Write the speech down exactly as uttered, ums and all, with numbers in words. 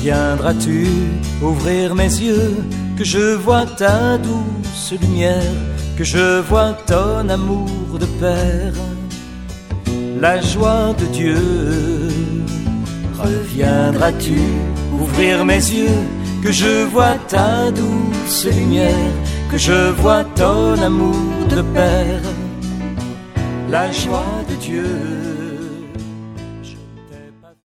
Viendras-tu ouvrir mes yeux, que je vois ta douce lumière, que je vois ton amour de père, la joie de Dieu. Reviendras-tu ouvrir mes yeux, que je vois ta douce lumière, que je vois ton amour de père, la joie de Dieu.